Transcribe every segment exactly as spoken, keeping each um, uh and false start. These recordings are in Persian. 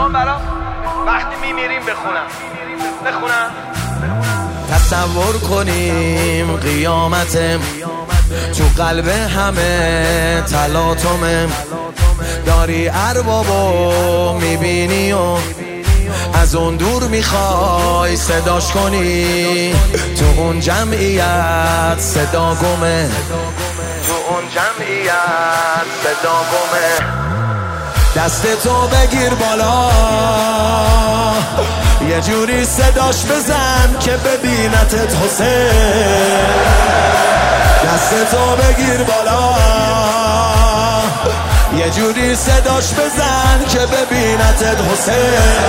میخوام برام وقتی میمیریم بخونم بخونم تصور کنیم قیامتم تو قلب همه تلاطمم، داری اربابو میبینی و از اون دور میخوای صداش کنی، تو اون جمعیت صدا گمه، تو اون جمعیت صدا گمه. دست تو بگیر بالا یه جوری صداش بزن که ببینتت حسین، دست تو بگیر بالا یه جوری صداش بزن که ببینتت حسین،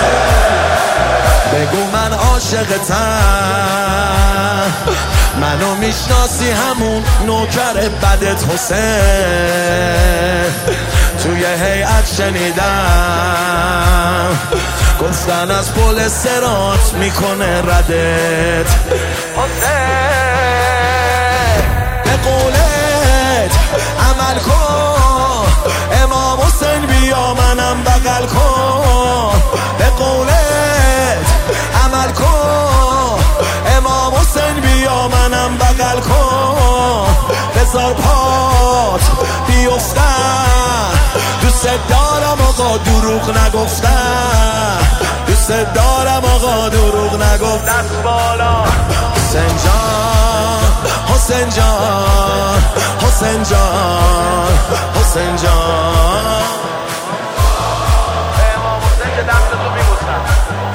بگو من عاشقتم، منو میشناسی همون نوکر بدت حسین، توی هیئت شنیدم گفتن از پل صراط میکنه ردت حسین. به قولت عمل کن امام حسین، بیا منم بغل کن، به قولت عمل کن امام حسین، بیا منم بغل کن، بذار پات بیفتم، دوست دارم آقا دروغ نگفتم، دوست دارم آقا دروغ نگفتم. دست بالا حسین جان حسین جان حسین جان حسین جان، امام حسین که دست تو میبوسم.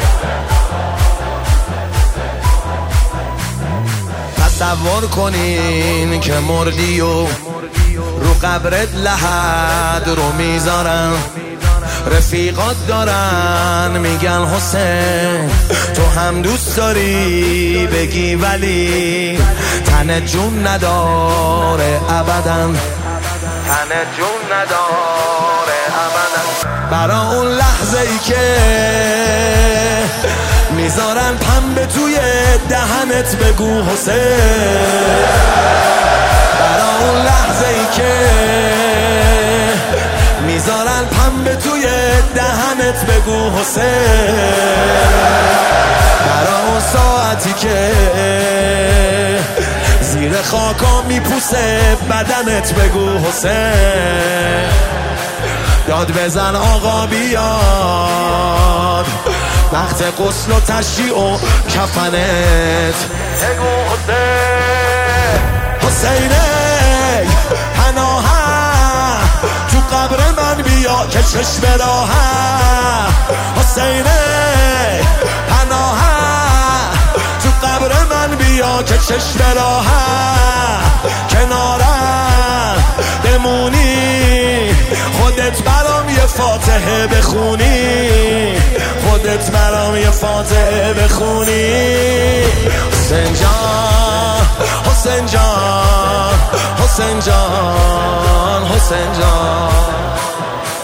تصور کنین که مردی و رو قبرت لحد رو میذارن، رفیقات دارن میگن حسین تو هم دوست داری بگی ولی تن جون نداره ابدا، تن جون نداره ابدا. برا اون لحظه ای که میذارن پنبه توی دهنت بگو حسین، برا اون لحظه ای که میذارن پنبه توی دهنت بگو حسین، برا اون ساعتی که زیر خاکا میپوسه بدنت بگو حسین، داد بزن آقا بیاد وقت غسل و تشییع و کفنت، بگو حسین. حسینه پناهم تو قبر من بیا که چشم راهم، حسینه پناهم تو قبر من بیا که چشم راهم، کنارم بمونی خودت برام یه فاتحه بخونی، خودت برام یه فاتحه بخونی. حسین جان حسین جان حسین جان حسین جان.